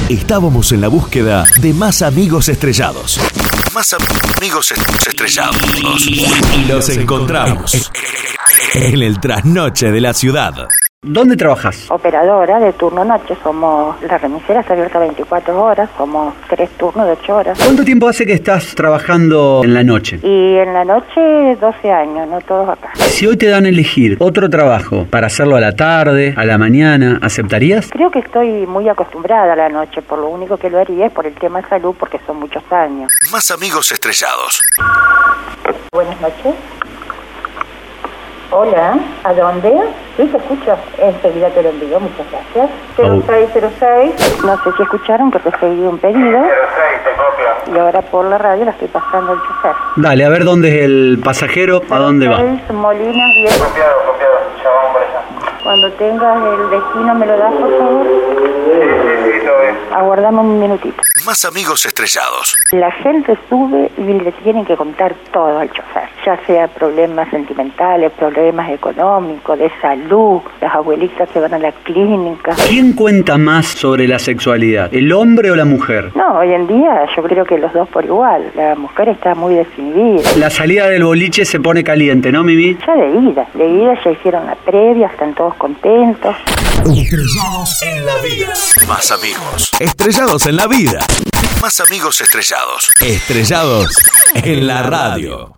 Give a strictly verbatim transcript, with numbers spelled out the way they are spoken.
Estábamos en la búsqueda de más amigos estrellados. Más am- amigos est- estrellados. Y los encontramos en el trasnoche de la ciudad. ¿Dónde trabajas? Operadora de turno noche, somos, la remisera está abierta veinticuatro horas, somos tres turnos de ocho horas. ¿Cuánto tiempo hace que estás trabajando en la noche? Y en la noche doce años, no todos acá. Si hoy te dan a elegir otro trabajo para hacerlo a la tarde, a la mañana, ¿aceptarías? Creo que estoy muy acostumbrada a la noche, por lo único que lo haría es por el tema de salud, porque son muchos años. Más amigos estrellados. Buenas noches. Hola, ¿a dónde? Sí, te escucho. Enseguida te lo envío, muchas gracias. cero seis cero seis. No sé si escucharon que recibí un pedido. cero seis, te copio. Y ahora por la radio la estoy pasando al chofer. Dale, a ver dónde es el pasajero, ¿a dónde va? cero seis, Molinas diez. Copiado, copiado. Ya vamos por allá. Cuando tengas el destino, ¿me lo das, por favor? Sí, sí, sí, todo bien. Aguardame un minutito. Más amigos estrellados. La gente sube y le tienen que contar todo al chofer, ya sea problemas sentimentales, problemas económicos, de salud, las abuelitas que van a la clínica. ¿Quién cuenta más sobre la sexualidad, el hombre o la mujer? No, hoy en día yo creo que los dos por igual. La mujer está muy desinhibida. La salida del boliche se pone caliente, ¿no, Mimi? Ya de ida, de ida ya hicieron la previa, están todos contentos. Estrellados en la vida. Más amigos estrellados en la vida. Más amigos estrellados. Estrellados en la radio.